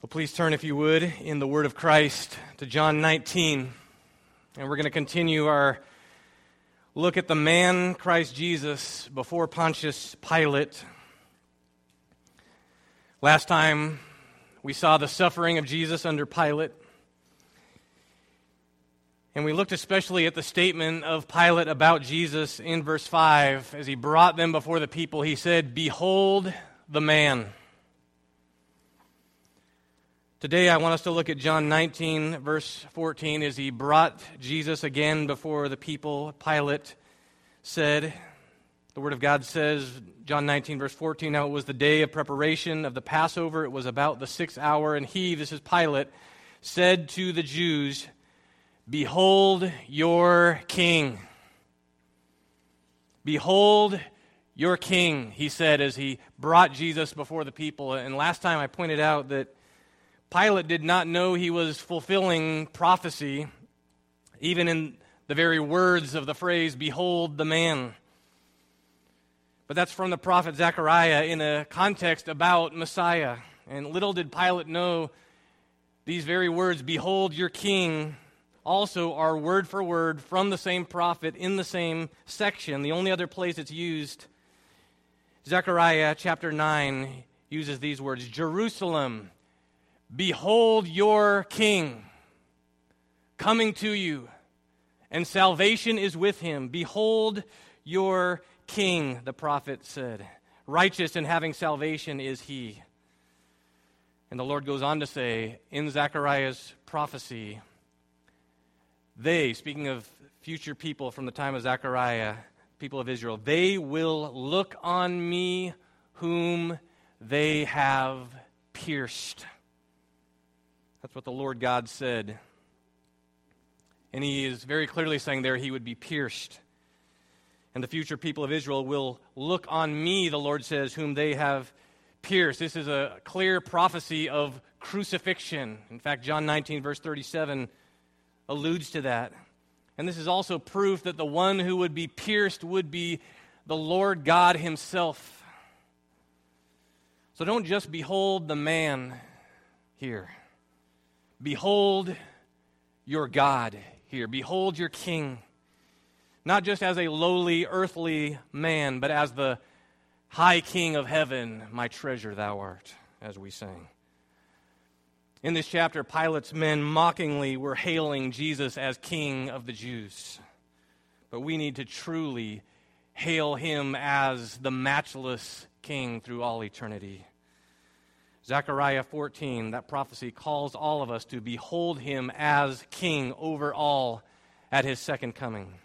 Well, please turn, if you would, in the Word of Christ to John 19. And we're going to continue our look at the man, Christ Jesus, before Pontius Pilate. Last time, we saw the suffering of Jesus under Pilate. And we looked especially at the statement of Pilate about Jesus in verse 5. As he brought them before the people, he said, "Behold the man." Today I want us to look at John 19, verse 14. As he brought Jesus again before the people, Pilate said, the Word of God says, John 19, verse 14, "Now it was the day of preparation of the Passover. It was about the 6th hour, and he," this is Pilate, "said to the Jews, 'Behold your king.'" "Behold your king," he said as he brought Jesus before the people. And last time I pointed out that Pilate did not know he was fulfilling prophecy, even in the very words of the phrase, "Behold the man." But that's from the prophet Zechariah in a context about Messiah. And little did Pilate know these very words, "Behold your king," also are word for word from the same prophet in the same section. The only other place it's used, Zechariah chapter 9 uses these words, "Jerusalem, behold your king coming to you, and salvation is with him. Behold your king," the prophet said. "Righteous and having salvation is he." And the Lord goes on to say in Zechariah's prophecy, they, speaking of future people from the time of Zechariah, people of Israel, "They will look on me whom they have pierced." That's what the Lord God said. And he is very clearly saying there he would be pierced. And the future people of Israel will look on me, the Lord says, whom they have pierced. This is a clear prophecy of crucifixion. In fact, John 19, verse 37 alludes to that. And this is also proof that the one who would be pierced would be the Lord God himself. So don't just behold the man here. Behold your God here. Behold your king. Not just as a lowly earthly man, but as the high king of heaven, "My treasure thou art," as we sang. In this chapter, Pilate's men mockingly were hailing Jesus as King of the Jews. But we need to truly hail him as the matchless King through all eternity. Zechariah 14, that prophecy calls all of us to behold him as King over all at his second coming.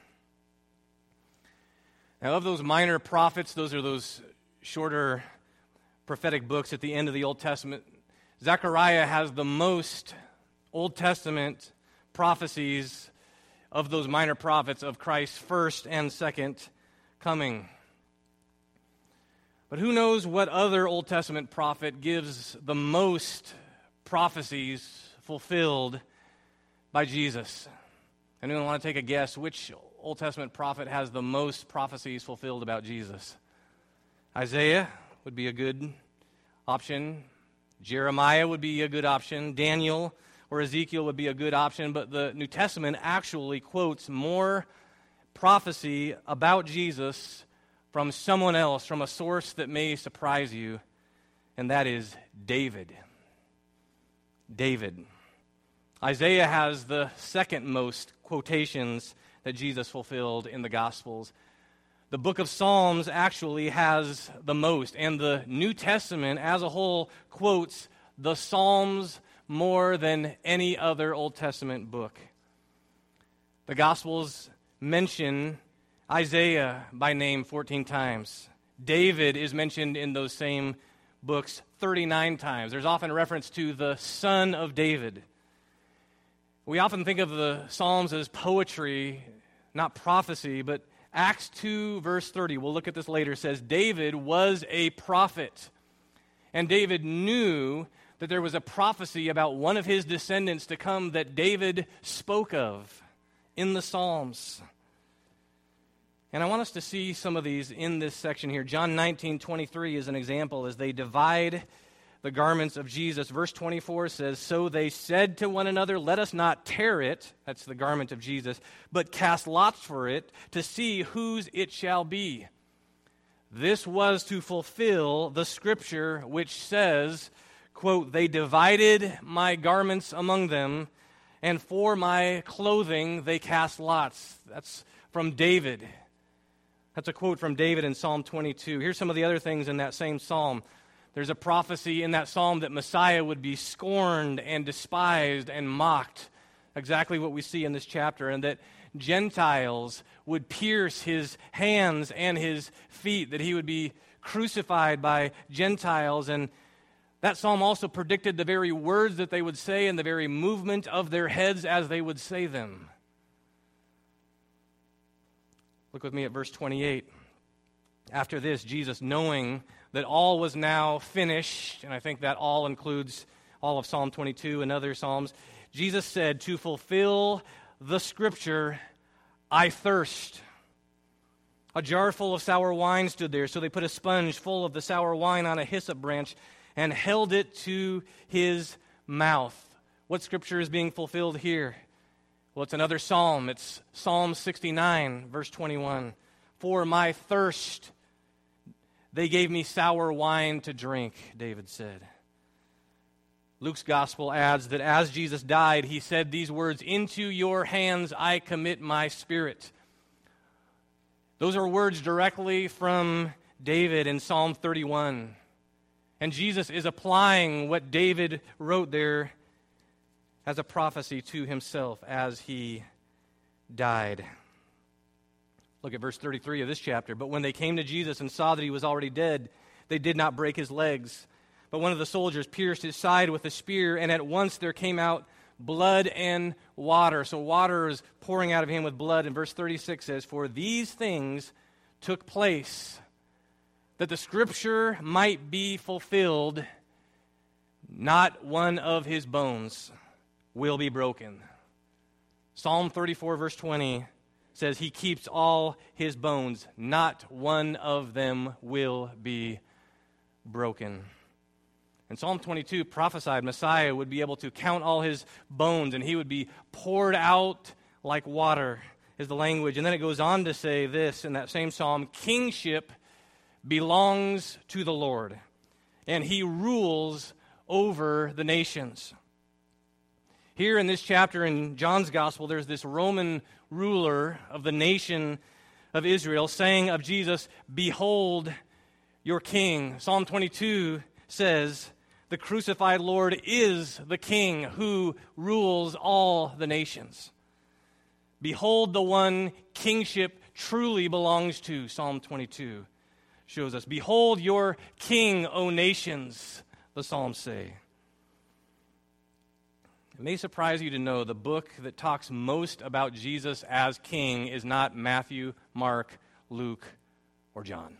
Now, of those minor prophets, those are those shorter prophetic books at the end of the Old Testament, Zechariah has the most Old Testament prophecies of those minor prophets of Christ's first and second coming. But who knows what other Old Testament prophet gives the most prophecies fulfilled by Jesus? Anyone want to take a guess which Old Testament prophet has the most prophecies fulfilled about Jesus? Isaiah would be a good option. Jeremiah would be a good option. Daniel or Ezekiel would be a good option. But the New Testament actually quotes more prophecy about Jesus from someone else, from a source that may surprise you, and that is David. David. Isaiah has the second most quotations that Jesus fulfilled in the Gospels. The book of Psalms actually has the most, and the New Testament as a whole quotes the Psalms more than any other Old Testament book. The Gospels mention Isaiah by name 14 times. David is mentioned in those same books 39 times. There's often reference to the son of David. We often think of the Psalms as poetry, not prophecy, but Acts 2, verse 30, we'll look at this later, says, David was a prophet. And David knew that there was a prophecy about one of his descendants to come that David spoke of in the Psalms. And I want us to see some of these in this section here. John 19:23 is an example as they divide the garments of Jesus. Verse 24 says, "So they said to one another, 'Let us not tear it,'" that's the garment of Jesus, "'but cast lots for it to see whose it shall be.' This was to fulfill the scripture which says, quote, 'They divided my garments among them, and for my clothing they cast lots.'" That's from David. That's a quote from David in Psalm 22. Here's some of the other things in that same psalm. There's a prophecy in that psalm that Messiah would be scorned and despised and mocked, exactly what we see in this chapter, and that Gentiles would pierce his hands and his feet, that he would be crucified by Gentiles. And that psalm also predicted the very words that they would say and the very movement of their heads as they would say them. Look with me at verse 28. After this, Jesus, knowing that all was now finished, and I think that all includes all of Psalm 22 and other psalms, Jesus said, "To fulfill the scripture, I thirst." A jar full of sour wine stood there, so they put a sponge full of the sour wine on a hyssop branch and held it to his mouth. What scripture is being fulfilled here? Well, it's another psalm. It's Psalm 69, verse 21. "For my thirst, they gave me sour wine to drink," David said. Luke's gospel adds that as Jesus died, he said these words, "Into your hands I commit my spirit." Those are words directly from David in Psalm 31. And Jesus is applying what David wrote there as a prophecy to himself as he died. Look at verse 33 of this chapter. "But when they came to Jesus and saw that he was already dead, they did not break his legs. But one of the soldiers pierced his side with a spear, and at once there came out blood and water." So water is pouring out of him with blood. And verse 36 says, "For these things took place, that the scripture might be fulfilled, not one of his bones will be broken." Psalm 34, verse 20 says, "He keeps all his bones, not one of them will be broken." And Psalm 22 prophesied Messiah would be able to count all his bones, and he would be poured out like water, is the language. And then it goes on to say this in that same psalm, "Kingship belongs to the Lord, and he rules over the nations." Here in this chapter in John's gospel, there's this Roman ruler of the nation of Israel saying of Jesus, "Behold your king." Psalm 22 says, "The crucified Lord is the king who rules all the nations." Behold the one kingship truly belongs to, Psalm 22 shows us. "Behold your king, O nations," the Psalms say. It may surprise you to know the book that talks most about Jesus as king is not Matthew, Mark, Luke, or John.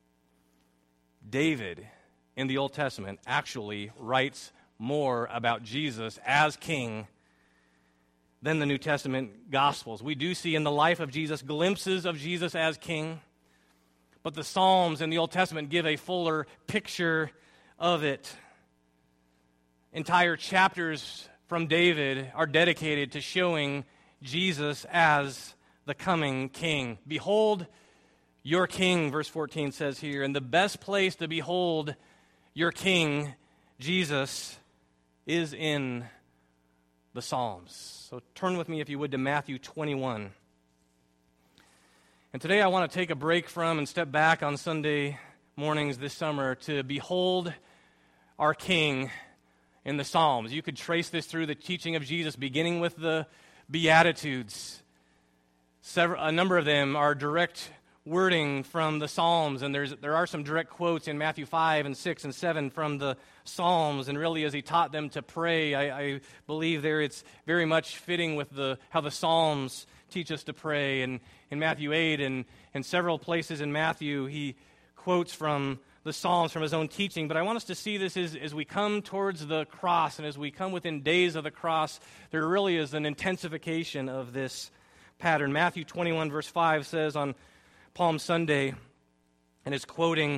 David in the Old Testament actually writes more about Jesus as king than the New Testament Gospels. We do see in the life of Jesus glimpses of Jesus as king, but the Psalms in the Old Testament give a fuller picture of it. Entire chapters from David are dedicated to showing Jesus as the coming king. "Behold your king," verse 14 says here, and the best place to behold your king, Jesus, is in the Psalms. So turn with me, if you would, to Matthew 21. And today I want to take a break from and step back on Sunday mornings this summer to behold our king in the Psalms. You could trace this through the teaching of Jesus, beginning with the Beatitudes. A number of them are direct wording from the Psalms, and there are some direct quotes in Matthew 5 and 6 and 7 from the Psalms, and really as he taught them to pray, I believe there it's very much fitting with how the Psalms teach us to pray. And in Matthew 8 and several places in Matthew, he quotes from the Psalms from his own teaching. But I want us to see this as we come towards the cross and as we come within days of the cross, there really is an intensification of this pattern. Matthew 21 verse 5 says on Palm Sunday, and it's quoting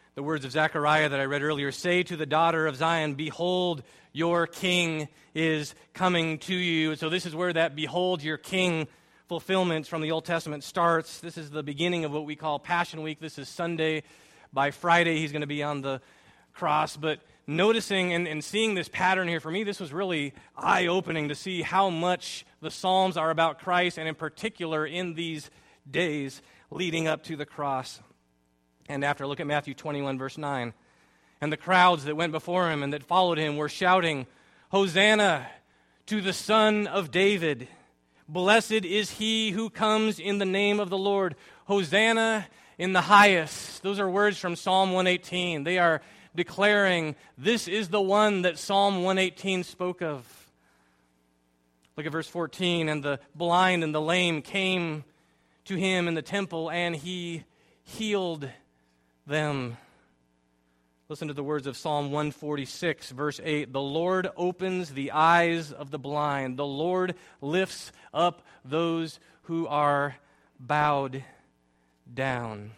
The words of Zechariah that I read earlier, say to the daughter of Zion, behold, your king is coming to you. So this is where that behold your king fulfillment from the Old Testament starts. This is the beginning of what we call Passion Week. This is Sunday. By Friday, he's going to be on the cross. But noticing and seeing this pattern here, for me, this was really eye-opening to see how much the Psalms are about Christ, and in particular in these days leading up to the cross. And after, look at Matthew 21, verse 9. And the crowds that went before him and that followed him were shouting, Hosanna to the Son of David. Blessed is he who comes in the name of the Lord. Hosanna in the highest. Those are words from Psalm 118. They are declaring, this is the one that Psalm 118 spoke of. Look at verse 14. And the blind and the lame came to him in the temple, and he healed them. Listen to the words of Psalm 146, verse 8. The Lord opens the eyes of the blind. The Lord lifts up those who are bowed down.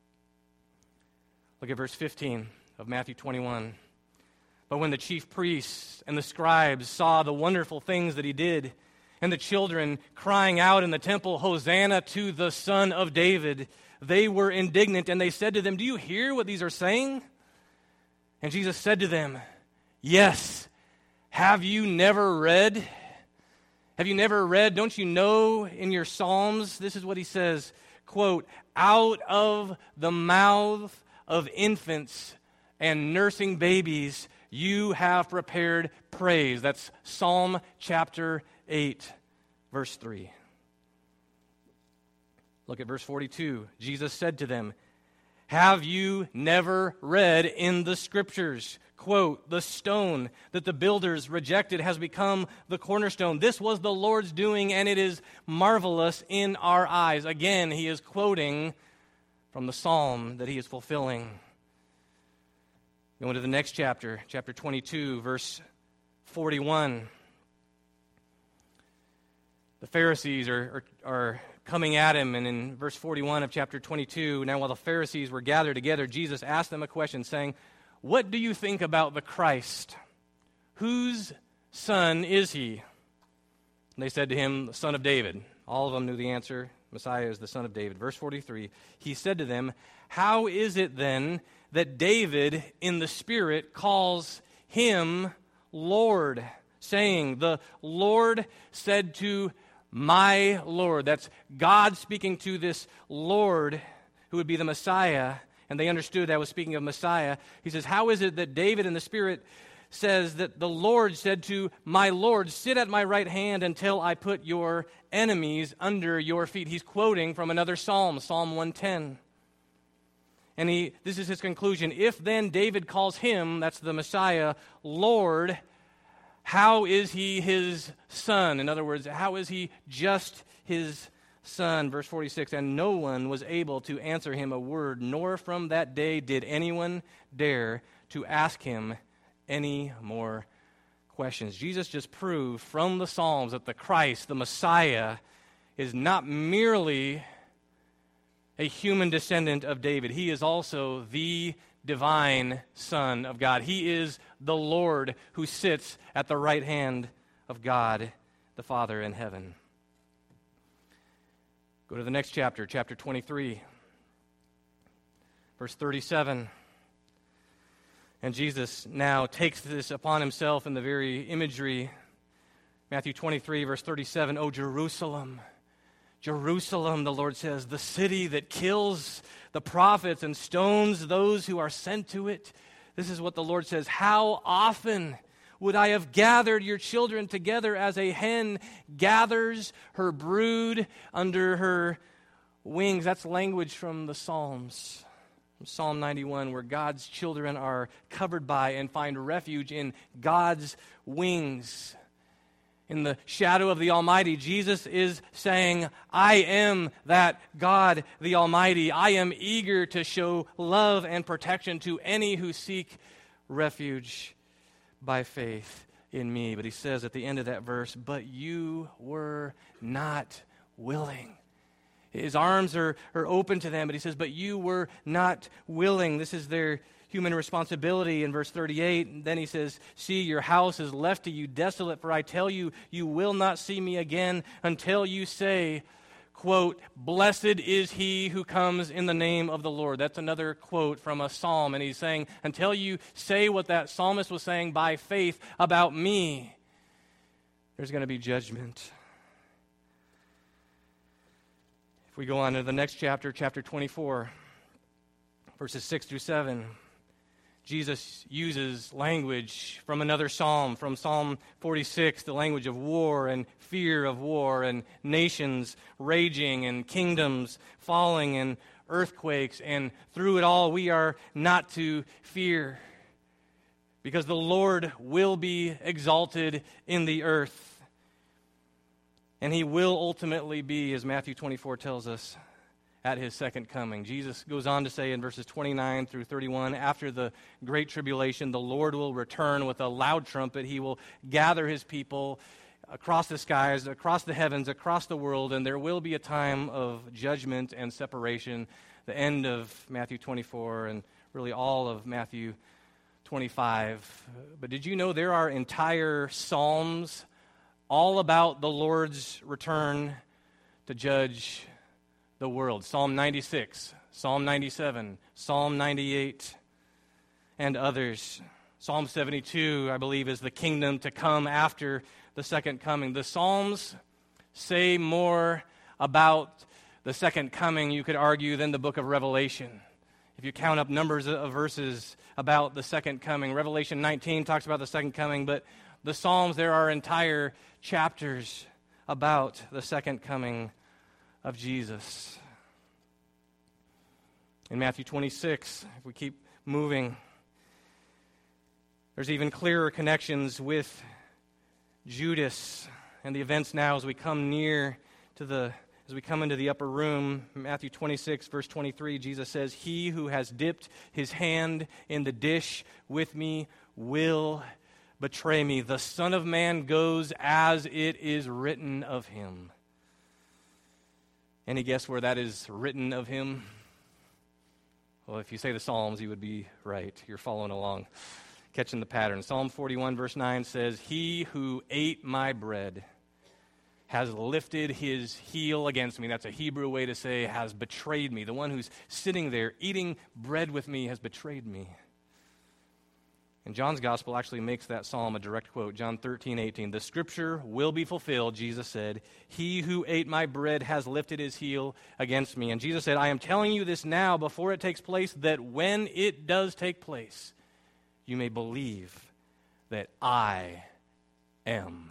Look at verse 15 of Matthew 21. But when the chief priests and the scribes saw the wonderful things that he did, and the children crying out in the temple, Hosanna to the Son of David, they were indignant, and they said to them, do you hear what these are saying? And Jesus said to them, yes, have you never read? Have you never read? Don't you know in your Psalms? This is what he says, quote, out of the mouth of infants and nursing babies, you have prepared praise. That's Psalm chapter 8, verse 3. Look at verse 42. Jesus said to them, have you never read in the Scriptures, quote, the stone that the builders rejected has become the cornerstone. This was the Lord's doing, and it is marvelous in our eyes. Again, he is quoting from the psalm that he is fulfilling. Going to the next chapter, chapter 22, verse 41. The Pharisees are coming at him, and in verse 41 of chapter 22, now while the Pharisees were gathered together, Jesus asked them a question, saying, what do you think about the Christ? Whose son is he? And they said to him, the son of David. All of them knew the answer. Messiah is the son of David. Verse 43, he said to them, how is it then that David in the Spirit calls him Lord, saying, the Lord said to my Lord. That's God speaking to this Lord who would be the Messiah, and they understood that was speaking of Messiah. He says, how is it that David in the Spirit says that the Lord said to my Lord, sit at my right hand until I put your enemies under your feet? He's quoting from another psalm, Psalm 110. And this is his conclusion. If then David calls him, that's the Messiah, Lord, how is he his son? In other words, how is he just his son? Verse 46, and no one was able to answer him a word, nor from that day did anyone dare to ask him any more questions. Jesus just proved from the Psalms that the Christ, the Messiah, is not merely a human descendant of David. He is also the divine Son of God. He is the Lord who sits at the right hand of God, the Father in heaven. Go to the next chapter, chapter 23, verse 37. And Jesus now takes this upon himself in the very imagery. Matthew 23, verse 37, O Jerusalem, Jerusalem, the Lord says, the city that kills the prophets and stones those who are sent to it. This is what the Lord says, how often would I have gathered your children together as a hen gathers her brood under her wings. That's language from the Psalms. From Psalm 91, where God's children are covered by and find refuge in God's wings. In the shadow of the Almighty, Jesus is saying, I am that God the Almighty. I am eager to show love and protection to any who seek refuge by faith in me. But he says at the end of that verse, but you were not willing. His arms are open to them, but he says, but you were not willing. This is their human responsibility in verse 38. And then he says, see, your house is left to you desolate, for I tell you, you will not see me again until you say, quote, blessed is he who comes in the name of the Lord. That's another quote from a psalm. And he's saying, until you say what that psalmist was saying by faith about me, there's going to be judgment. If we go on to the next chapter, chapter 24, verses 6 through 7, Jesus uses language from another psalm, from Psalm 46, the language of war and fear of war and nations raging and kingdoms falling and earthquakes. And through it all, we are not to fear because the Lord will be exalted in the earth. And he will ultimately be, as Matthew 24 tells us, at his second coming. Jesus goes on to say in verses 29 through 31, after the great tribulation, the Lord will return with a loud trumpet. He will gather his people across the skies, across the heavens, across the world, and there will be a time of judgment and separation, the end of Matthew 24 and really all of Matthew 25. But did you know there are entire psalms all about the Lord's return to judge the world? Psalm 96, Psalm 97, Psalm 98, and others. Psalm 72, I believe, is the kingdom to come after the second coming. The Psalms say more about the second coming, you could argue, than the book of Revelation. If you count up numbers of verses about the second coming, Revelation 19 talks about the second coming, but the Psalms, there are entire chapters about the second coming of Jesus. In Matthew 26, if we keep moving, there's even clearer connections with Judas and the events now as we come as we come into the upper room. Matthew 26, verse 23, Jesus says, he who has dipped his hand in the dish with me will betray me. The Son of Man goes as it is written of him. Any guess where that is written of him? Well, if you say the Psalms, you would be right. You're following along, catching the pattern. Psalm 41, verse 9 says, he who ate my bread has lifted his heel against me. That's a Hebrew way to say has betrayed me. The one who's sitting there eating bread with me has betrayed me. And John's gospel actually makes that psalm a direct quote. John 13:18. The scripture will be fulfilled, Jesus said. He who ate my bread has lifted his heel against me. And Jesus said, I am telling you this now before it takes place, that when it does take place, you may believe that I am.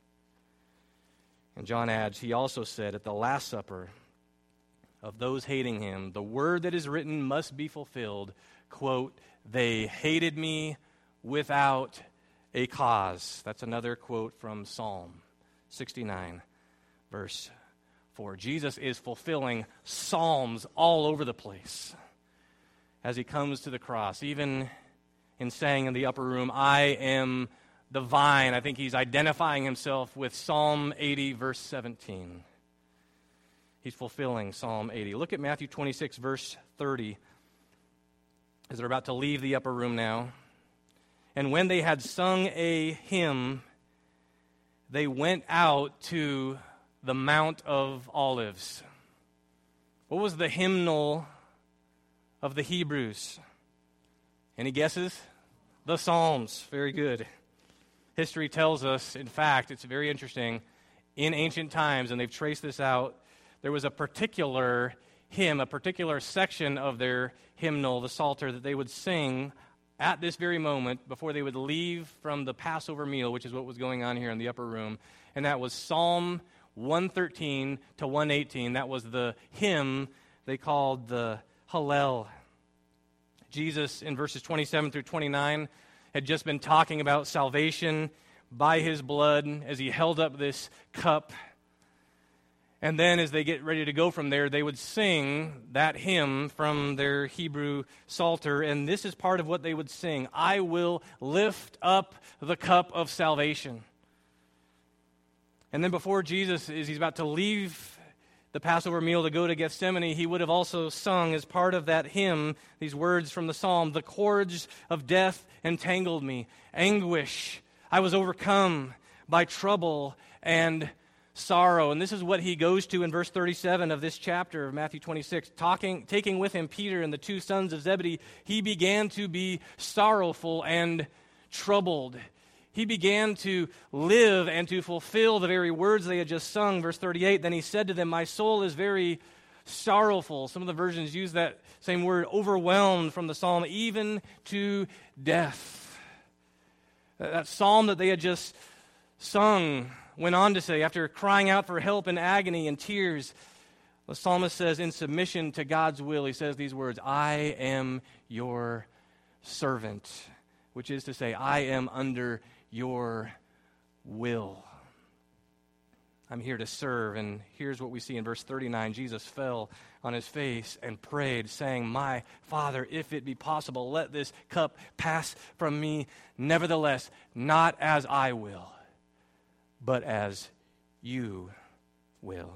And John adds, he also said at the Last Supper of those hating him, the word that is written must be fulfilled. Quote, they hated me without a cause. That's another quote from Psalm 69, verse 4. Jesus is fulfilling psalms all over the place as he comes to the cross. Even in saying in the upper room, I am the vine, I think he's identifying himself with Psalm 80, verse 17. He's fulfilling Psalm 80. Look at Matthew 26, verse 30, as they're about to leave the upper room now. And when they had sung a hymn, they went out to the Mount of Olives. What was the hymnal of the Hebrews? Any guesses? The Psalms. Very good. History tells us, in fact, it's very interesting, in ancient times, and they've traced this out, there was a particular hymn, a particular section of their hymnal, the Psalter, that they would sing at this very moment before they would leave from the Passover meal, which is what was going on here in the upper room. And that was Psalm 113 to 118. That was the hymn they called the Hallel. Jesus, in verses 27 through 29, had just been talking about salvation by his blood as he held up this cup. And then as they get ready to go from there, they would sing that hymn from their Hebrew Psalter. And this is part of what they would sing. I will lift up the cup of salvation. And then before Jesus, as he's about to leave the Passover meal to go to Gethsemane, he would have also sung as part of that hymn these words from the psalm, "The cords of death entangled me, anguish, I was overcome by trouble and sorrow." And this is what he goes to in verse 37 of this chapter of Matthew 26. Taking with him Peter and the two sons of Zebedee, he began to be sorrowful and troubled. He began to live and to fulfill the very words they had just sung. Verse 38, then he said to them, "My soul is very sorrowful." Some of the versions use that same word, overwhelmed, from the psalm, even to death. That psalm that they had just sung went on to say, after crying out for help in agony and tears, the psalmist says, in submission to God's will, he says these words, "I am your servant," which is to say, I am under your will. I'm here to serve. And here's what we see in verse 39. Jesus fell on his face and prayed, saying, "My Father, if it be possible, let this cup pass from me. Nevertheless, not as I will, but as you will."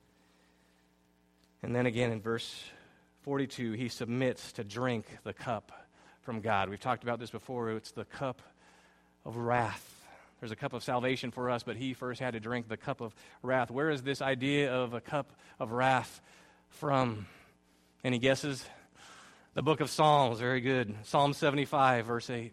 And then again in verse 42, he submits to drink the cup from God. We've talked about this before. It's the cup of wrath. There's a cup of salvation for us, but he first had to drink the cup of wrath. Where is this idea of a cup of wrath from? Any guesses? The book of Psalms, very good. Psalm 75, verse 8.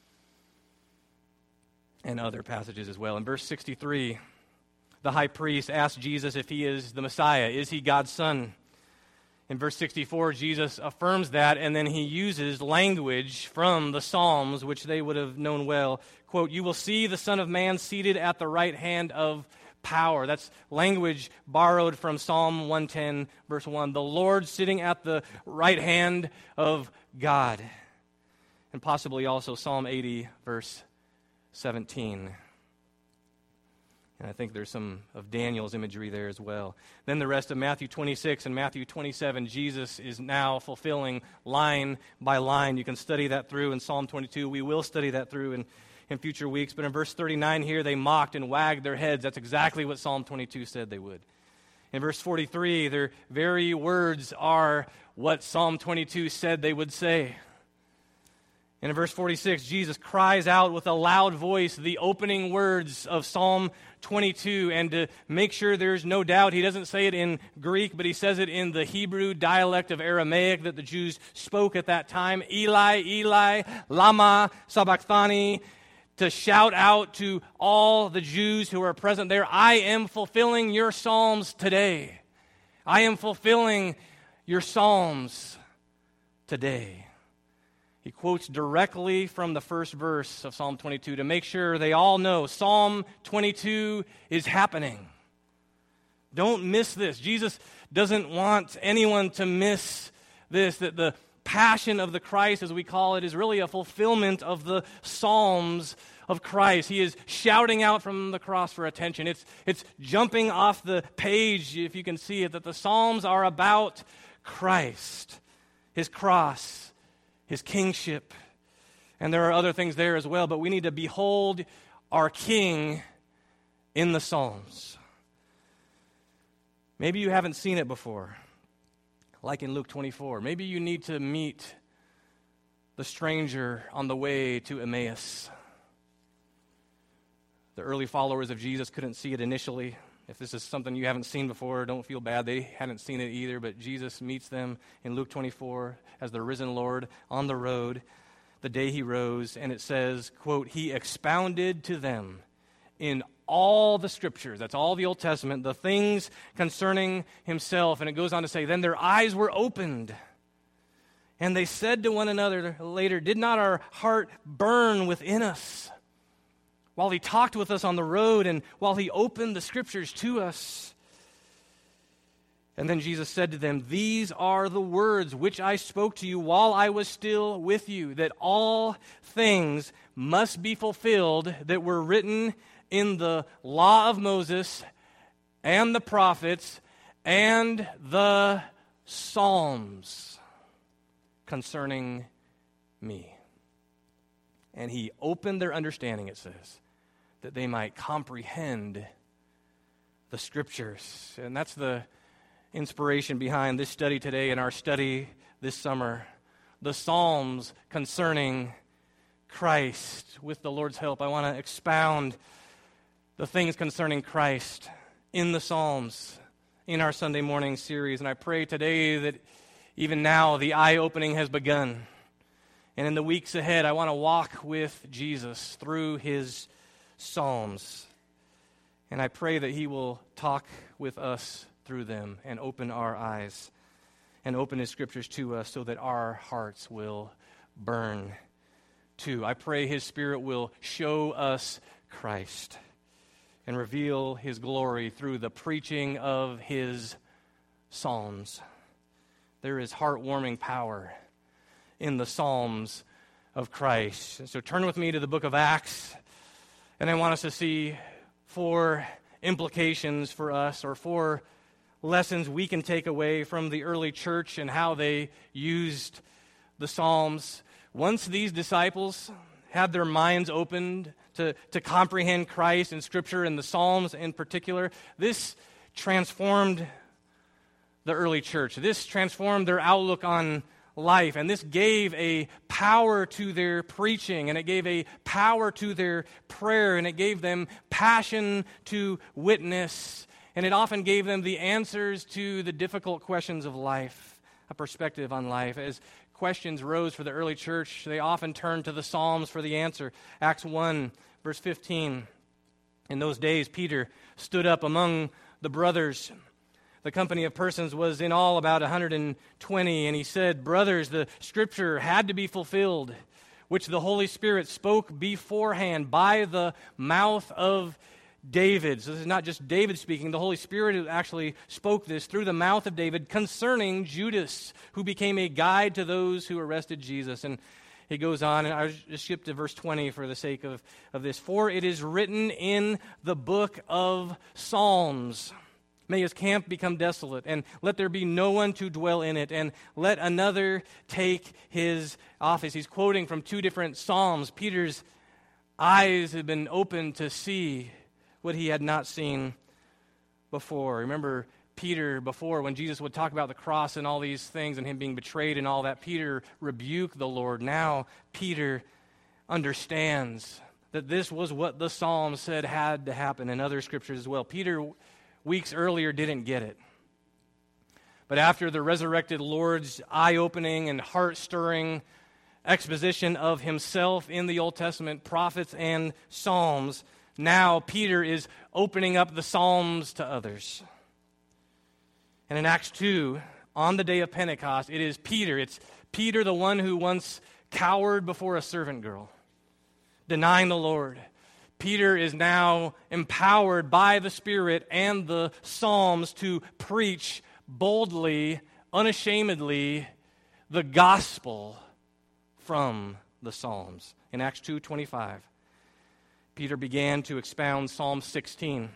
And other passages as well. In verse 63, the high priest asked Jesus if he is the Messiah. Is he God's son? In verse 64, Jesus affirms that, and then he uses language from the Psalms, which they would have known well. Quote, "You will see the Son of Man seated at the right hand of power." That's language borrowed from Psalm 110, verse 1. The Lord sitting at the right hand of God. And possibly also Psalm 80, verse 17. And I think there's some of Daniel's imagery there as well. Then the rest of Matthew 26 and Matthew 27, Jesus is now fulfilling line by line. You can study that through in Psalm 22. We will study that through in future weeks. But in verse 39 here, they mocked and wagged their heads. That's exactly what Psalm 22 said they would. In verse 43, their very words are what Psalm 22 said they would say. And in verse 46, Jesus cries out with a loud voice the opening words of Psalm 22. And to make sure there's no doubt, he doesn't say it in Greek, but he says it in the Hebrew dialect of Aramaic that the Jews spoke at that time. "Eli, Eli, lama sabachthani," to shout out to all the Jews who are present there, "I am fulfilling your psalms today. I am fulfilling your psalms today." He quotes directly from the first verse of Psalm 22 to make sure they all know Psalm 22 is happening. Don't miss this. Jesus doesn't want anyone to miss this, that the passion of the Christ, as we call it, is really a fulfillment of the Psalms of Christ. He is shouting out from the cross for attention. It's jumping off the page, if you can see it, that the Psalms are about Christ, his cross, his kingship. And there are other things there as well, but we need to behold our King in the Psalms. Maybe you haven't seen it before, like in Luke 24. Maybe you need to meet the stranger on the way to Emmaus. The early followers of Jesus couldn't see it initially. If this is something you haven't seen before, don't feel bad. They hadn't seen it either, but Jesus meets them in Luke 24 as the risen Lord on the road the day he rose, and it says, quote, "He expounded to them in all the Scriptures," that's all the Old Testament, "the things concerning himself." And it goes on to say, "Then their eyes were opened, and they said to one another later, 'Did not our heart burn within us while he talked with us on the road and while he opened the Scriptures to us?' And then Jesus said to them, 'These are the words which I spoke to you while I was still with you, that all things must be fulfilled that were written in the law of Moses and the prophets and the Psalms concerning me.'" And he opened their understanding, it says, that they might comprehend the Scriptures. And that's the inspiration behind this study today and our study this summer. The Psalms concerning Christ. With the Lord's help, I want to expound the things concerning Christ in the Psalms in our Sunday morning series. And I pray today that even now the eye-opening has begun. And in the weeks ahead, I want to walk with Jesus through his Psalms. And I pray that he will talk with us through them and open our eyes and open his scriptures to us so that our hearts will burn too. I pray his Spirit will show us Christ and reveal his glory through the preaching of his Psalms. There is heartwarming power in the Psalms of Christ. So turn with me to the book of Acts, and I want us to see 4 implications for us, or 4 lessons we can take away from the early church and how they used the Psalms. Once these disciples had their minds opened to comprehend Christ and Scripture and the Psalms in particular, this transformed the early church. This transformed their outlook on life, and this gave a power to their preaching, and it gave a power to their prayer, and it gave them passion to witness, and it often gave them the answers to the difficult questions of life, a perspective on life. As questions rose for the early church, they often turned to the Psalms for the answer. Acts 1, verse 15. In those days, Peter stood up among the brothers. The company of persons was in all about 120, and he said, "Brothers, the Scripture had to be fulfilled, which the Holy Spirit spoke beforehand by the mouth of David." So this is not just David speaking. The Holy Spirit actually spoke this through the mouth of David concerning Judas, who became a guide to those who arrested Jesus. And he goes on, and I'll just skip to verse 20 for the sake of this. "For it is written in the book of Psalms, may his camp become desolate, and let there be no one to dwell in it, and let another take his office." He's quoting from 2 different Psalms. Peter's eyes had been opened to see what he had not seen before. Remember Peter before, when Jesus would talk about the cross and all these things and him being betrayed and all that, Peter rebuked the Lord. Now Peter understands that this was what the Psalms said had to happen, and other scriptures as well. Peter, weeks earlier, didn't get it. But after the resurrected Lord's eye-opening and heart-stirring exposition of himself in the Old Testament prophets and Psalms, now Peter is opening up the Psalms to others. And in Acts 2, on the day of Pentecost, it's Peter, the one who once cowered before a servant girl, denying the Lord. Peter is now empowered by the Spirit and the Psalms to preach boldly, unashamedly, the gospel from the Psalms. In Acts 2:25, Peter began to expound Psalm 16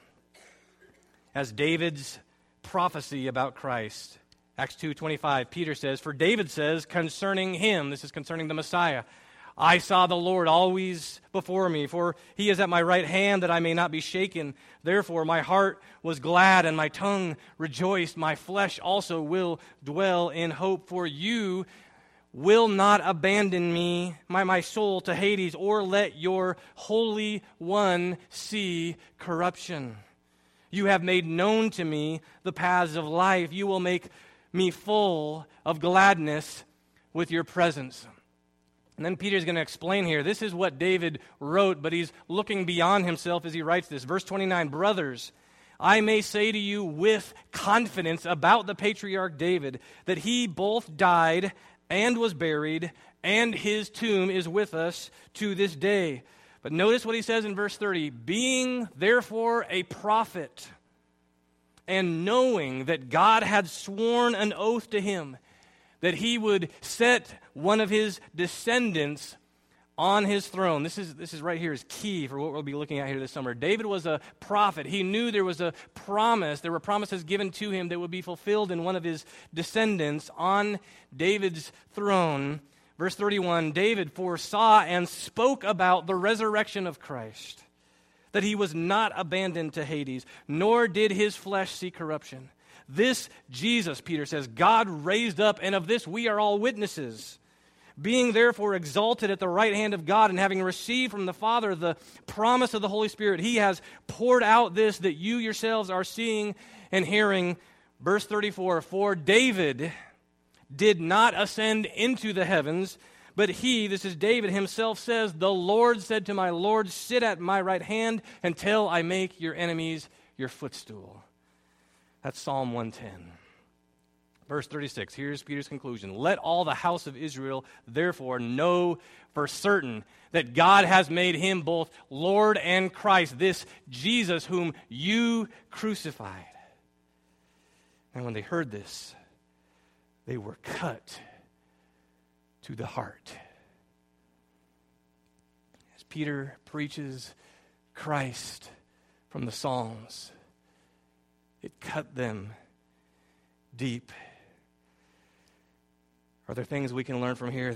as David's prophecy about Christ. Acts 2:25, Peter says, "For David says concerning him," this is concerning the Messiah, "I saw the Lord always before me, for he is at my right hand that I may not be shaken. Therefore my heart was glad and my tongue rejoiced. My flesh also will dwell in hope, for you will not abandon me, my soul, to Hades, or let your Holy One see corruption. You have made known to me the paths of life. You will make me full of gladness with your presence." And then Peter's going to explain here, this is what David wrote, but he's looking beyond himself as he writes this. Verse 29, "Brothers, I may say to you with confidence about the patriarch David, that he both died and was buried, and his tomb is with us to this day." But notice what he says in verse 30, "Being therefore a prophet, and knowing that God had sworn an oath to him, that he would set one of his descendants on his throne." This is right here is key for what we'll be looking at here this summer. David was a prophet. He knew there was a promise. There were promises given to him that would be fulfilled in one of his descendants on David's throne. Verse 31, "David foresaw and spoke about the resurrection of Christ, that he was not abandoned to Hades, nor did his flesh see corruption. This Jesus, Peter says, God raised up, and of this we are all witnesses. Being therefore exalted at the right hand of God, and having received from the Father the promise of the Holy Spirit, he has poured out this that you yourselves are seeing and hearing. Verse 34, for David did not ascend into the heavens, but he, this is David himself, says, the Lord said to my Lord, sit at my right hand until I make your enemies your footstool. That's Psalm 110. Verse 36, here's Peter's conclusion. Let all the house of Israel therefore know for certain that God has made him both Lord and Christ, this Jesus whom you crucified. And when they heard this, they were cut to the heart. As Peter preaches Christ from the Psalms, it cut them deep. Are there things we can learn from here?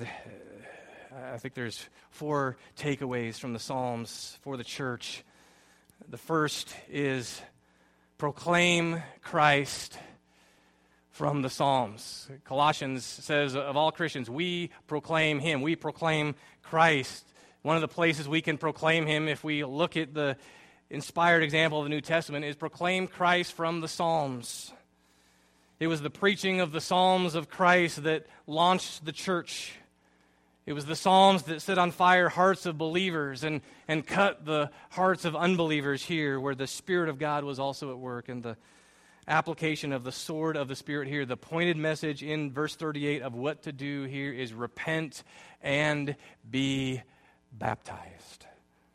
I think there's 4 takeaways from the Psalms for the church. The first is proclaim Christ from the Psalms. Colossians says of all Christians, we proclaim him. We proclaim Christ. One of the places we can proclaim him, if we look at the inspired example of the New Testament, is proclaim Christ from the Psalms. It was the preaching of the Psalms of Christ that launched the church. It was the Psalms that set on fire hearts of believers and cut the hearts of unbelievers here, where the Spirit of God was also at work. And the application of the sword of the Spirit here, the pointed message in verse 38 of what to do here is repent and be baptized.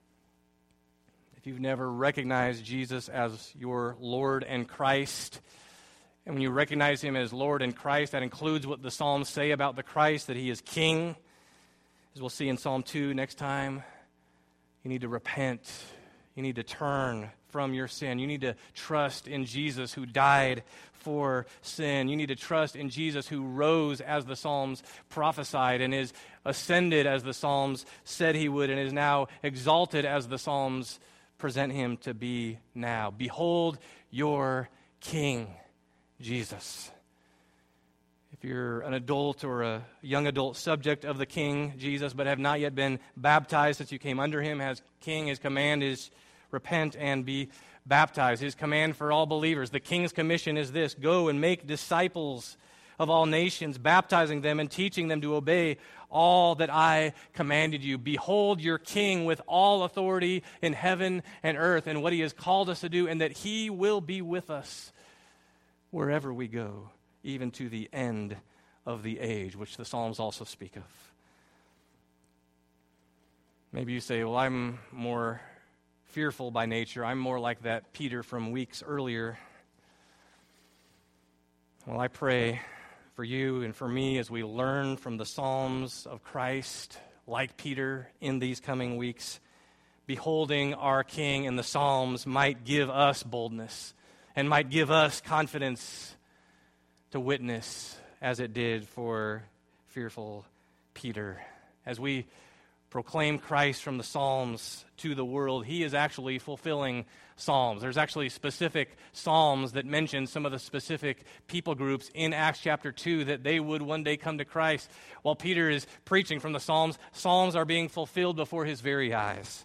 If you've never recognized Jesus as your Lord and Christ, and when you recognize him as Lord and Christ, that includes what the Psalms say about the Christ, that he is King. As we'll see in Psalm 2 next time, you need to repent. You need to turn from your sin. You need to trust in Jesus who died for sin. You need to trust in Jesus who rose as the Psalms prophesied and is ascended as the Psalms said he would and is now exalted as the Psalms present him to be now. Behold your King, Jesus. If you're an adult or a young adult subject of the King, Jesus, but have not yet been baptized since you came under him as King, his command is repent and be baptized. His command for all believers, the King's commission is this: go and make disciples of all nations, baptizing them and teaching them to obey all that I commanded you. Behold your King with all authority in heaven and earth, and what he has called us to do, and that he will be with us wherever we go, even to the end of the age, which the Psalms also speak of. Maybe you say, well, I'm more fearful by nature. I'm more like that Peter from weeks earlier. Well, I pray for you and for me as we learn from the Psalms of Christ, like Peter in these coming weeks, beholding our King in the Psalms might give us boldness and might give us confidence to witness as it did for fearful Peter. As we proclaim Christ from the Psalms to the world, he is actually fulfilling Psalms. There's actually specific Psalms that mention some of the specific people groups in Acts chapter 2 that they would one day come to Christ. While Peter is preaching from the Psalms, Psalms are being fulfilled before his very eyes.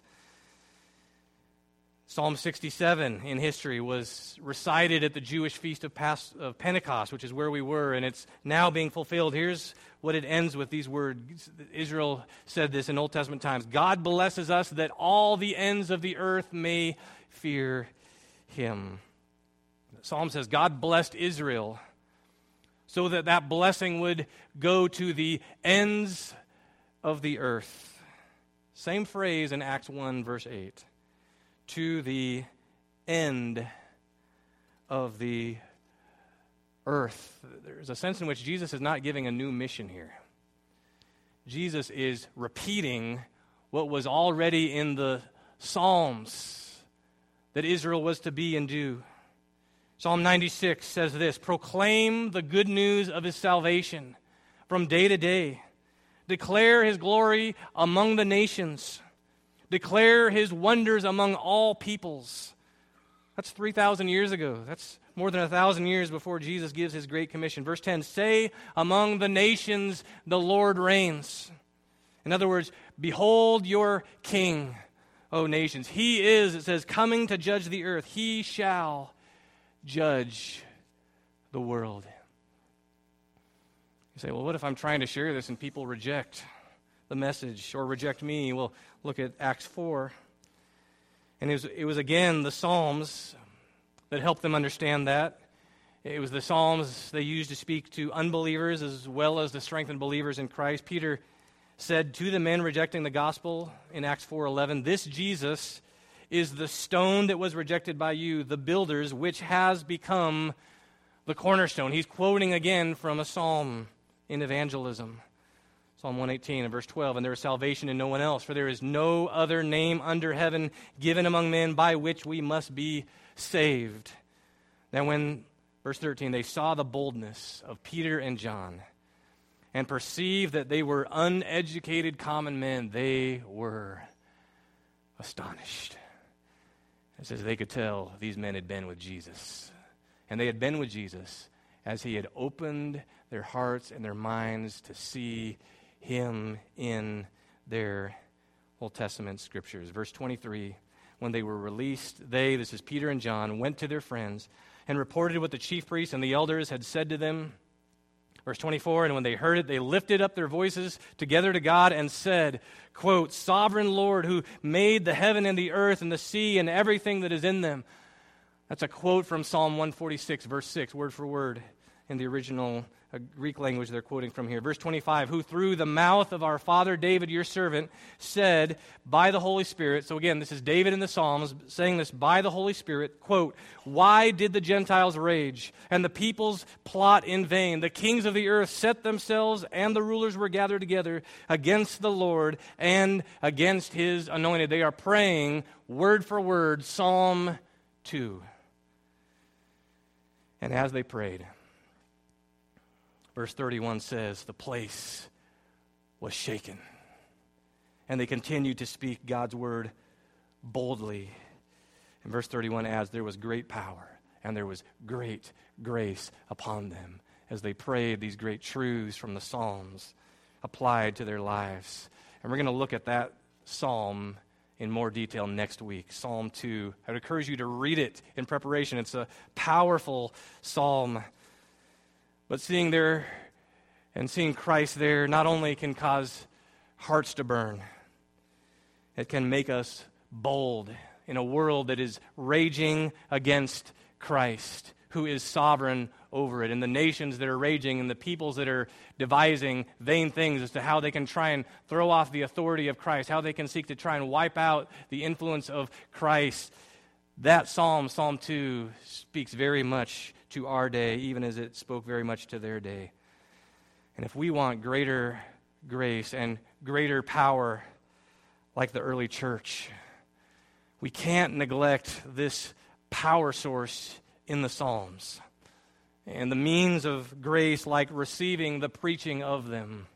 Psalm 67 in history was recited at the Jewish feast of Pentecost, which is where we were, and it's now being fulfilled. Here's what it ends with, these words. Israel said this in Old Testament times: God blesses us that all the ends of the earth may fear him. The Psalm says God blessed Israel so that that blessing would go to the ends of the earth. Same phrase in Acts 1, verse 8. To the end of the earth. There's a sense in which Jesus is not giving a new mission here. Jesus is repeating what was already in the Psalms that Israel was to be and do. Psalm 96 says this: proclaim the good news of his salvation from day to day. Declare his glory among the nations. Declare his wonders among all peoples. That's 3,000 years ago. That's more than 1,000 years before Jesus gives his Great Commission. Verse 10, say among the nations the Lord reigns. In other words, behold your king, O nations. He is, it says, coming to judge the earth. He shall judge the world. You say, well, what if I'm trying to share this and people reject the message or reject me? Well, look at Acts 4. And it was again the Psalms that helped them understand that. It was the Psalms they used to speak to unbelievers as well as to strengthen believers in Christ. Peter said to the men rejecting the gospel in Acts 4:11, this Jesus is the stone that was rejected by you, the builders, which has become the cornerstone. He's quoting again from a psalm in evangelism. Psalm 118 and verse 12, and there is salvation in no one else, for there is no other name under heaven given among men by which we must be saved. Then when, verse 13, they saw the boldness of Peter and John and perceived that they were uneducated common men, they were astonished. It says they could tell these men had been with Jesus. And they had been with Jesus as he had opened their hearts and their minds to see him in their Old Testament scriptures. Verse 23, when they were released, they, this is Peter and John, went to their friends and reported what the chief priests and the elders had said to them. Verse 24, and when they heard it, they lifted up their voices together to God and said, quote, Sovereign Lord, who made the heaven and the earth and the sea and everything that is in them. That's a quote from Psalm 146, verse 6, word for word in the original Greek language they're quoting from here. Verse 25, who through the mouth of our father David, your servant, said by the Holy Spirit, so again, this is David in the Psalms saying this by the Holy Spirit, quote, why did the Gentiles rage and the peoples plot in vain? The kings of the earth set themselves and the rulers were gathered together against the Lord and against his anointed. They are praying word for word, Psalm 2. And as they prayed, verse 31 says, the place was shaken. And they continued to speak God's word boldly. And verse 31 adds, there was great power and there was great grace upon them as they prayed these great truths from the Psalms applied to their lives. And we're going to look at that psalm in more detail next week, Psalm 2. I would encourage you to read it in preparation. It's a powerful psalm. But seeing Christ there not only can cause hearts to burn, it can make us bold in a world that is raging against Christ, who is sovereign over it, and the nations that are raging and the peoples that are devising vain things as to how they can try and throw off the authority of Christ, how they can seek to try and wipe out the influence of Christ. That psalm, Psalm 2, speaks very much to our day, even as it spoke very much to their day. And if we want greater grace and greater power like the early church, we can't neglect this power source in the Psalms and the means of grace like receiving the preaching of them.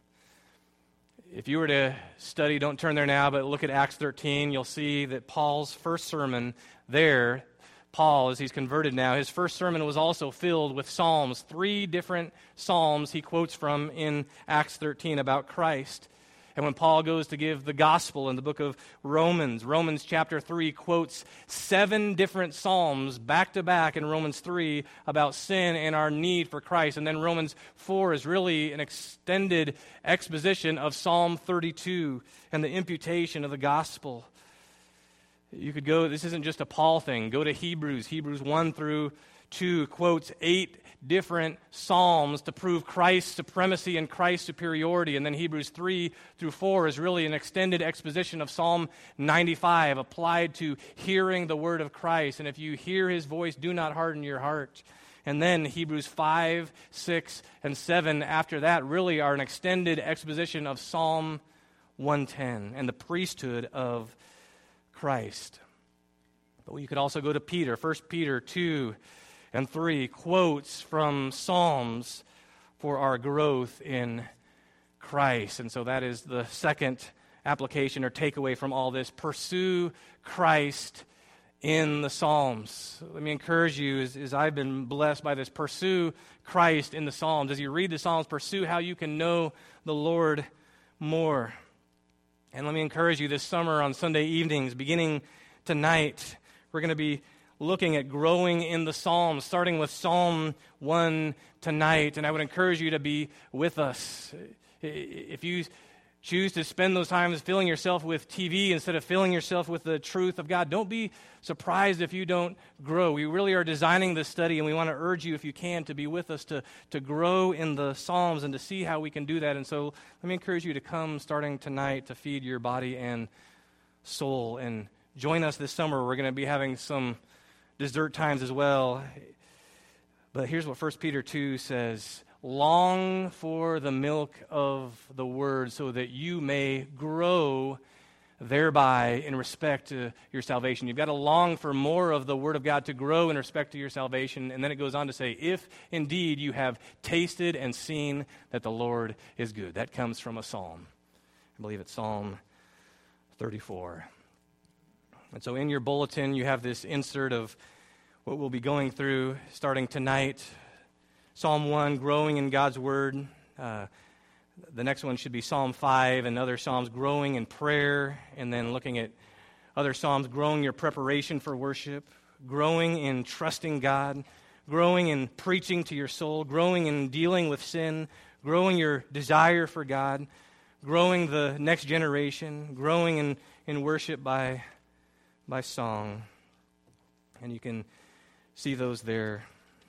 If you were to study, don't turn there now, but look at Acts 13, you'll see that Paul's first sermon there, Paul, as he's converted now, his first sermon was also filled with Psalms. 3 different Psalms he quotes from in Acts 13 about Christ. And when Paul goes to give the gospel in the book of Romans, Romans chapter 3 quotes 7 different Psalms back to back in Romans 3 about sin and our need for Christ. And then Romans 4 is really an extended exposition of Psalm 32 and the imputation of the gospel. You could go, this isn't just a Paul thing, go to Hebrews 1 through 2 quotes 8 different Psalms to prove Christ's supremacy and Christ's superiority. And then Hebrews 3 through 4 is really an extended exposition of Psalm 95 applied to hearing the word of Christ. And if you hear his voice, do not harden your heart. And then Hebrews 5, 6, and 7 after that really are an extended exposition of Psalm 110 and the priesthood of Christ. But you could also go to Peter, 1 Peter 2 and 3 quotes from Psalms for our growth in Christ. And so that is the second application or takeaway from all this. Pursue Christ in the Psalms. Let me encourage you, as I've been blessed by this, pursue Christ in the Psalms. As you read the Psalms, pursue how you can know the Lord more. And let me encourage you, this summer on Sunday evenings, beginning tonight, we're going to be looking at growing in the Psalms, starting with Psalm 1 tonight. And I would encourage you to be with us. If you choose to spend those times filling yourself with TV instead of filling yourself with the truth of God, don't be surprised if you don't grow. We really are designing this study, and we want to urge you, if you can, to be with us, to grow in the Psalms and to see how we can do that. And so let me encourage you to come starting tonight to feed your body and soul. And join us this summer. We're going to be having some dessert times as well. But here's what 1 Peter 2 says: long for the milk of the word so that you may grow thereby in respect to your salvation. You've got to long for more of the word of God to grow in respect to your salvation. And then it goes on to say, if indeed you have tasted and seen that the Lord is good. That comes from a psalm. I believe it's Psalm 34. And so in your bulletin, you have this insert of what we'll be going through starting tonight. Psalm 1, growing in God's Word. The next one should be Psalm 5 and other Psalms, growing in prayer. And then looking at other Psalms, growing your preparation for worship, growing in trusting God, growing in preaching to your soul, growing in dealing with sin, growing your desire for God, growing the next generation, growing in worship by song. And you can see those there.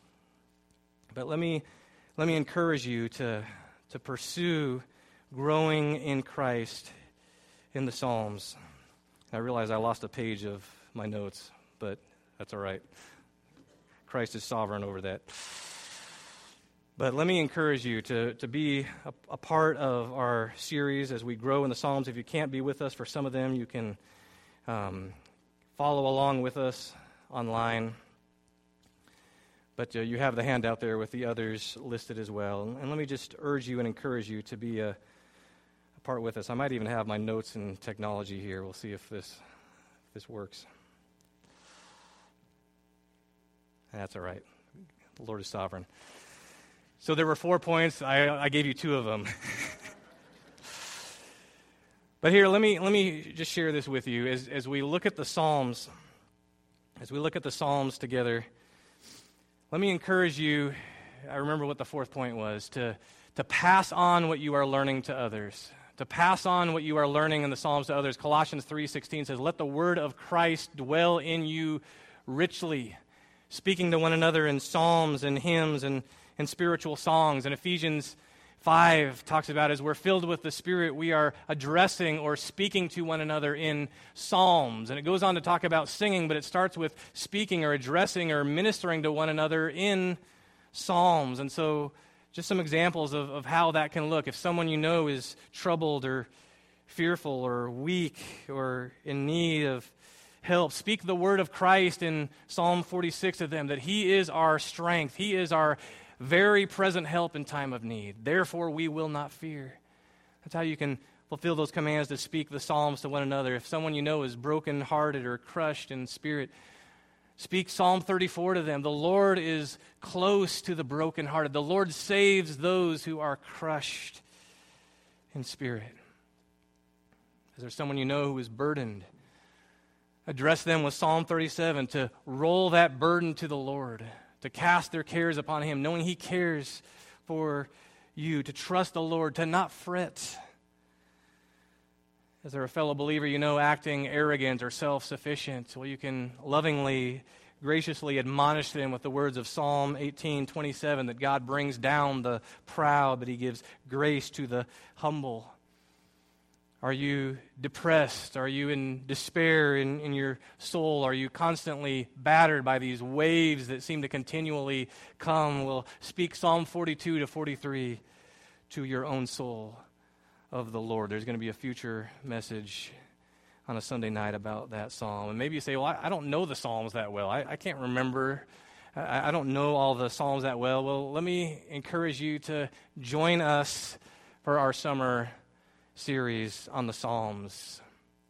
But let me encourage you to pursue growing in Christ in the Psalms. I realize I lost a page of my notes, but that's all right. Christ is sovereign over that. But let me encourage you to be a part of our series as we grow in the Psalms. If you can't be with us for some of them, you can follow along with us online. But you have the handout there with the others listed as well. And let me just urge you and encourage you to be a part with us. I might even have my notes and technology here. We'll see if this works. That's all right. The Lord is sovereign. So there were 4 points. I gave you 2 of them. But here, let me just share this with you. As we look at the Psalms, together, let me encourage you, I remember what the 4th point was, to pass on what you are learning to others. To pass on what you are learning in the Psalms to others. Colossians 3:16 says, let the word of Christ dwell in you richly, speaking to one another in psalms and hymns and spiritual songs. And Ephesians 5 talks about, as we're filled with the Spirit, we are addressing or speaking to one another in psalms. And it goes on to talk about singing, but it starts with speaking or addressing or ministering to one another in psalms. And so just some examples of how that can look. If someone you know is troubled or fearful or weak or in need of help, speak the word of Christ in Psalm 46 to them, that He is our strength. He is our very present help in time of need. Therefore, we will not fear. That's how you can fulfill those commands to speak the Psalms to one another. If someone you know is brokenhearted or crushed in spirit, speak Psalm 34 to them. The Lord is close to the brokenhearted. The Lord saves those who are crushed in spirit. Is there someone you know who is burdened? Address them with Psalm 37 to roll that burden to the Lord, to cast their cares upon Him, knowing He cares for you, to trust the Lord, to not fret. Is there a fellow believer you know acting arrogant or self-sufficient? Well, you can lovingly, graciously admonish them with the words of Psalm 18:27, that God brings down the proud, but He gives grace to the humble. Are you depressed? Are you in despair in your soul? Are you constantly battered by these waves that seem to continually come? Well, speak Psalm 42 to 43 to your own soul of the Lord. There's going to be a future message on a Sunday night about that psalm. And maybe you say, well, I don't know the Psalms that well. I can't remember. I don't know all the Psalms that well. Well, let me encourage you to join us for our summer series on the Psalms.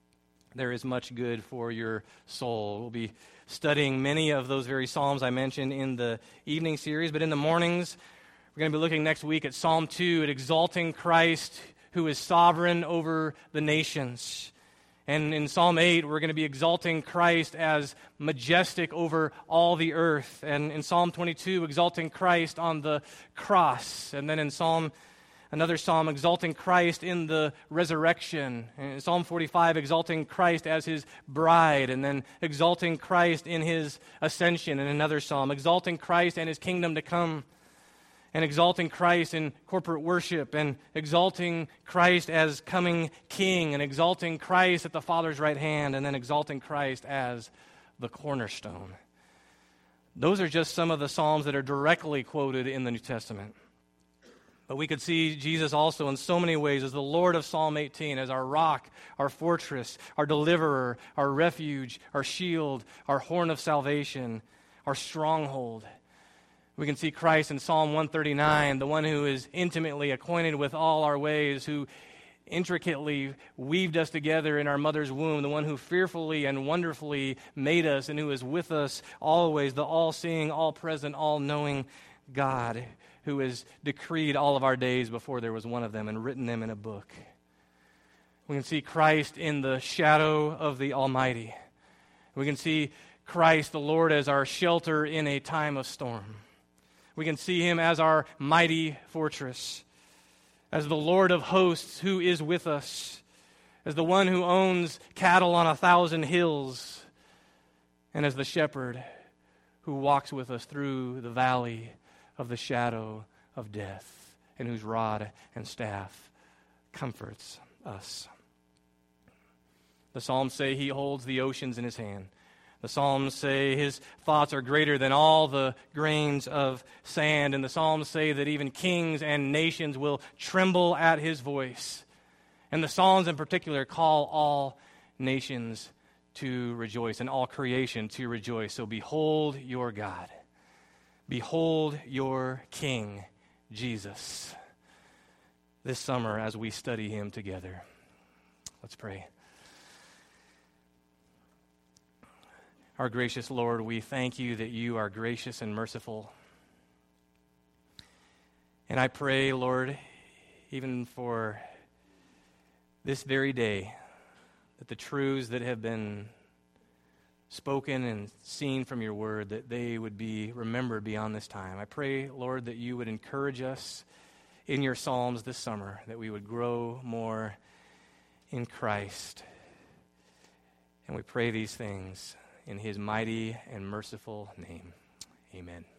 there is much good for your soul. We'll be studying many of those very Psalms I mentioned in the evening series, but in the mornings, we're going to be looking next week at Psalm 2, at exalting Christ who is sovereign over the nations. And in Psalm 8, we're going to be exalting Christ as majestic over all the earth. And in Psalm 22, exalting Christ on the cross. And then in another psalm, exalting Christ in the resurrection. And in Psalm 45, exalting Christ as his bride. And then exalting Christ in his ascension in another psalm. Exalting Christ and his kingdom to come. And exalting Christ in corporate worship, and exalting Christ as coming King, and exalting Christ at the Father's right hand, and then exalting Christ as the cornerstone. Those are just some of the Psalms that are directly quoted in the New Testament. But we could see Jesus also in so many ways as the Lord of Psalm 18, as our rock, our fortress, our deliverer, our refuge, our shield, our horn of salvation, our stronghold. We can see Christ in Psalm 139, the one who is intimately acquainted with all our ways, who intricately weaved us together in our mother's womb, the one who fearfully and wonderfully made us and who is with us always, the all-seeing, all-present, all-knowing God, who has decreed all of our days before there was one of them and written them in a book. We can see Christ in the shadow of the Almighty. We can see Christ, the Lord, as our shelter in a time of storm. We can see him as our mighty fortress, as the Lord of hosts who is with us, as the one who owns cattle on 1,000 hills, and as the shepherd who walks with us through the valley of the shadow of death, and whose rod and staff comforts us. The Psalms say he holds the oceans in his hand. The Psalms say his thoughts are greater than all the grains of sand. And the Psalms say that even kings and nations will tremble at his voice. And the Psalms in particular call all nations to rejoice and all creation to rejoice. So behold your God. Behold your King, Jesus, this summer as we study him together. Let's pray. Our gracious Lord, we thank you that you are gracious and merciful. And I pray, Lord, even for this very day, that the truths that have been spoken and seen from your word, that they would be remembered beyond this time. I pray, Lord, that you would encourage us in your Psalms this summer, that we would grow more in Christ. And we pray these things in his mighty and merciful name. Amen.